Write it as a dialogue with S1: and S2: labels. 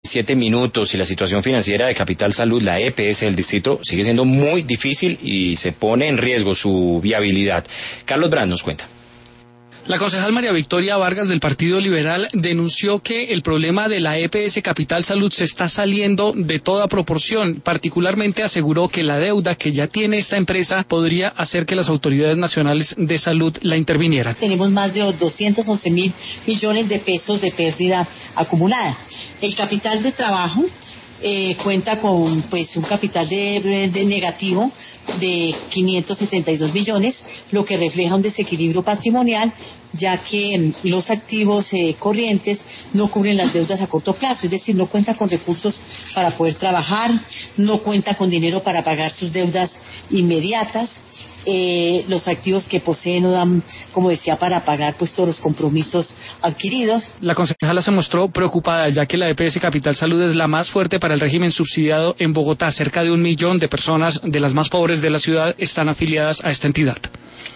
S1: 7 minutos y la situación financiera de Capital Salud, la EPS del distrito, sigue siendo muy difícil y se pone en riesgo su viabilidad. Carlos Brand nos cuenta.
S2: La concejal María Victoria Vargas del Partido Liberal denunció que el problema de la EPS Capital Salud se está saliendo de toda proporción. Particularmente aseguró que la deuda que ya tiene esta empresa podría hacer que las autoridades nacionales de salud la intervinieran.
S3: Tenemos más de 211.000 millones de pesos de pérdida acumulada. El capital de trabajo cuenta con un capital de negativo de 572 millones, lo que refleja un desequilibrio patrimonial, ya que los activos corrientes no cubren las deudas a corto plazo, es decir, no cuenta con recursos para poder trabajar, no cuenta con dinero para pagar sus deudas inmediatas. Los activos que posee no dan, como decía, para pagar todos los compromisos adquiridos.
S2: La concejala se mostró preocupada, ya que la EPS Capital Salud es la más fuerte para el régimen subsidiado en Bogotá. Cerca de 1 millón de personas de las más pobres de la ciudad están afiliadas a esta entidad.